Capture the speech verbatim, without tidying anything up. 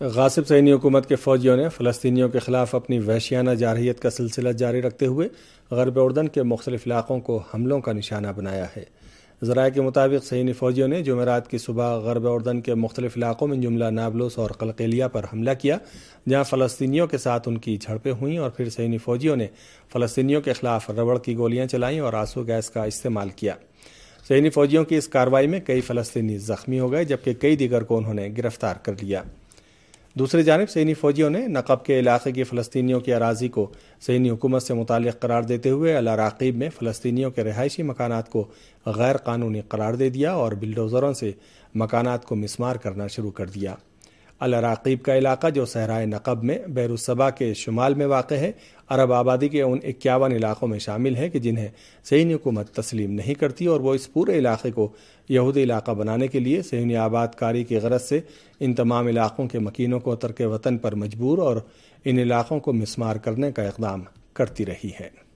غاصب صہیونی حکومت کے فوجیوں نے فلسطینیوں کے خلاف اپنی وحشیانہ جارحیت کا سلسلہ جاری رکھتے ہوئے غرب اردن کے مختلف علاقوں کو حملوں کا نشانہ بنایا ہے۔ ذرائع کے مطابق صہیونی فوجیوں نے جمعرات کی صبح غرب اردن کے مختلف علاقوں میں جملہ نابلس اور قلقیلیہ پر حملہ کیا، جہاں فلسطینیوں کے ساتھ ان کی جھڑپیں ہوئیں اور پھر صہیونی فوجیوں نے فلسطینیوں کے خلاف ربڑ کی گولیاں چلائیں اور آنسو گیس کا استعمال کیا۔ صہیونی فوجیوں کی اس کارروائی میں کئی فلسطینی زخمی ہو گئے، جبکہ کئی دیگر کو انہوں نے گرفتار کر لیا۔ دوسری جانب صہیونی فوجیوں نے نقب کے علاقے کی فلسطینیوں کی اراضی کو صہیونی حکومت سے متعلق قرار دیتے ہوئے العراقیب میں فلسطینیوں کے رہائشی مکانات کو غیر قانونی قرار دے دیا اور بلڈوزروں سے مکانات کو مسمار کرنا شروع کر دیا۔ العراقیب کا علاقہ جو صحرائے نقب میں بئر الصبا کے شمال میں واقع ہے، عرب آبادی کے ان اکیاون علاقوں میں شامل ہے کہ جنہیں صہیونی حکومت تسلیم نہیں کرتی، اور وہ اس پورے علاقے کو یہودی علاقہ بنانے کے لیے صہیونی آباد کاری کی غرض سے ان تمام علاقوں کے مکینوں کو ترک وطن پر مجبور اور ان علاقوں کو مسمار کرنے کا اقدام کرتی رہی ہے۔